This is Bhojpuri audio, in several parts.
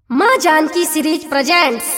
माँ जानकी सीरीज प्रेजेंट्स।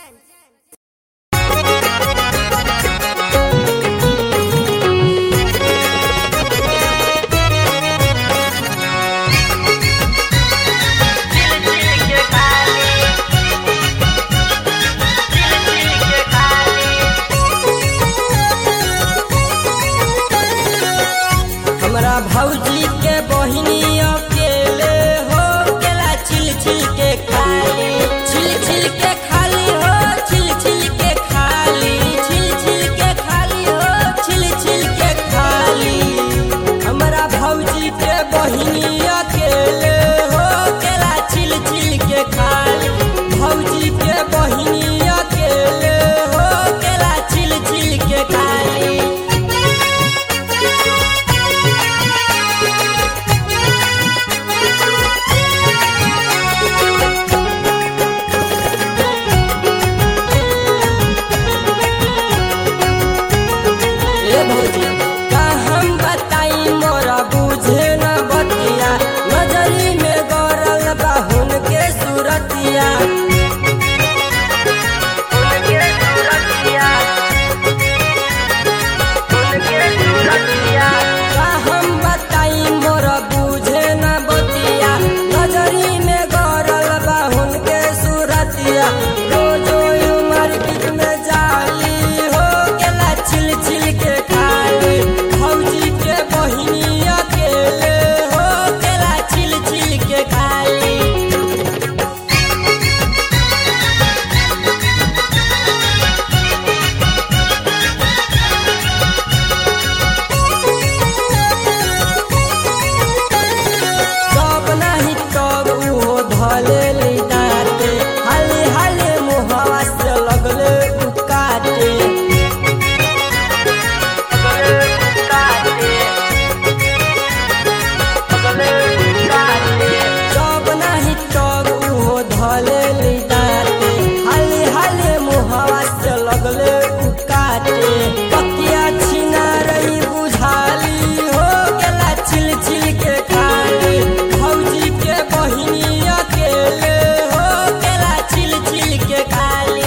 हमरा भौजी के बहिनी अकेले हो केला छिल छिल के खाली, छिल छिल के खाली हो, छिल छिल के खाली, छिल छिल के खाली हो, छिल छिल के खाली। हमरा भौजी के बहिनी अकेले हो केला छिल छिल के खाली, भौजी के बहिनी अकेले हो केला छिल छिल के खाली। का हम बताई मोरा बुझे न बतिया, नजरी में गौरल बाहुन के सूरतिया, का हम बताई मोरा बुझे न बतिया, नजरी में गौरल बाहुन के सूरतिया। रोजो मार्केट में जाली हो गेला छिल छिल के खाली, भौजी के बहिनी अकेले हो गेला छिल छिल के खाली। सब नाही तब उहो धले ली दाते, हाले हाले मुहवा से लगले उकाटे, सब नाही तब उहो धले ली दाते, हाले हाले मुहवा से लगले उकाटे। पकिया छिना रही बुझाली हो गेला छिल छिल के खाली, भौजी के बहिनी अकेले हो गेला छिल छिल के खाली।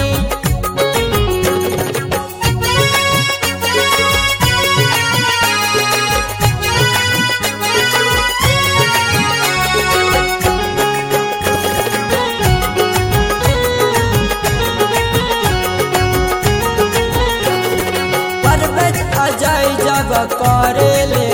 परवेज अजय जब करे ले